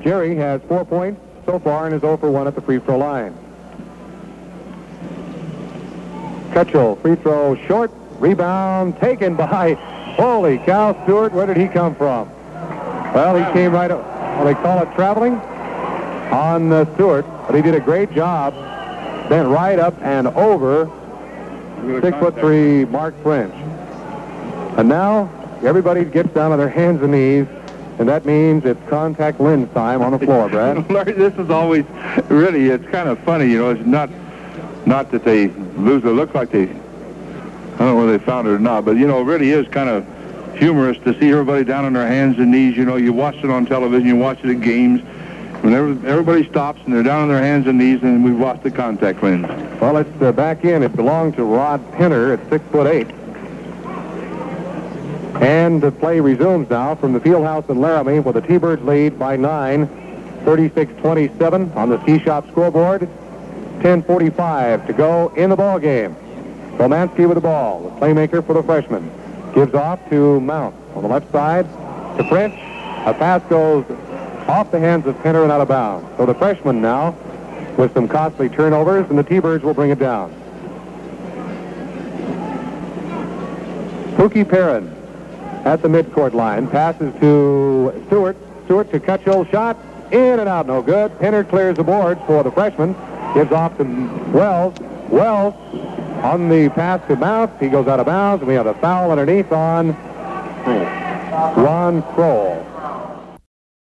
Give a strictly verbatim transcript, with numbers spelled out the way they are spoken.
Jerry has four points so far and is zero for one at the free throw line. Cutchell, free throw short. Rebound taken by, holy cow, Stewart. Where did he come from? Well, he came right up. Well, they call it traveling on uh, Stewart, but he did a great job. Bent right up and over six foot three Mark French. And now everybody gets down on their hands and knees, and that means it's contact lens time on the floor, Brad. Larry, this is always, really, it's kind of funny, you know. It's not not that they lose. It looks like they, I don't know whether they found it or not, but, you know, it really is kind of humorous to see everybody down on their hands and knees. You know, you watch it on television, you watch it at games. When everybody stops and they're down on their hands and knees, and we've lost the contact lens. Well, it's uh, back in. It belonged to Rod Penner at six foot eight. And the play resumes now from the Fieldhouse in Laramie with the T-Birds lead by nine, thirty-six twenty-seven on the Ski Shop scoreboard. ten forty-five to go in the ball game. Romansky with the ball, the playmaker for the freshman. Gives off to Mount on the left side to French. A pass goes off the hands of Penner and out of bounds. So the freshman now with some costly turnovers, and the T-Birds will bring it down. Pookie Perrin at the midcourt line. Passes to Stewart. Stewart to Cutchell. Shot in and out. No good. Penner clears the boards for the freshman. Gives off to Wells. Wells on the pass to Mount. He goes out of bounds, and we have a foul underneath on Ron Kroll.